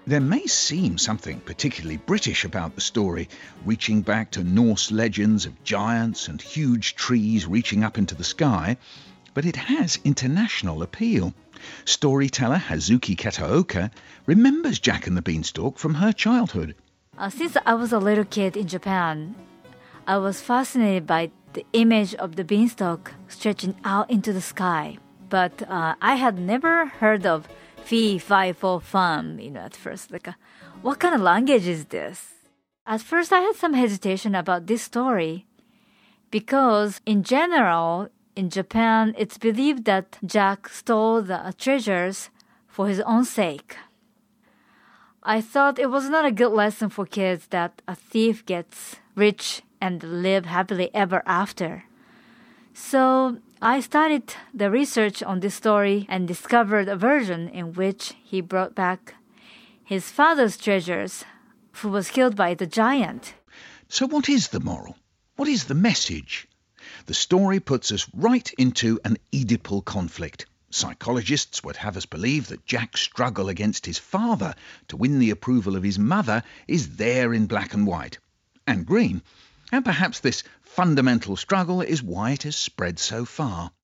There may seem something particularly British about the story, reaching back to Norse legends of giants and huge trees reaching up into the sky, but it has international appeal. Storyteller Hazuki Kataoka remembers Jack and the Beanstalk from her childhood. Since I was a little kid in Japan, I was fascinated by the image of the beanstalk stretching out into the sky. But I had never heard of fee, fi, fo, fum, at first. What kind of language is this? At first, I had some hesitation about this story because, in general, in Japan, it's believed that Jack stole the treasures for his own sake. I thought it was not a good lesson for kids that a thief gets rich and live happily ever after. So I started the research on this story and discovered a version in which he brought back his father's treasures, who was killed by the giant. So what is the moral? What is the message? The story puts us right into an Oedipal conflict. Psychologists would have us believe that Jack's struggle against his father to win the approval of his mother is there in black and white, and green. And perhaps this fundamental struggle is why it has spread so far.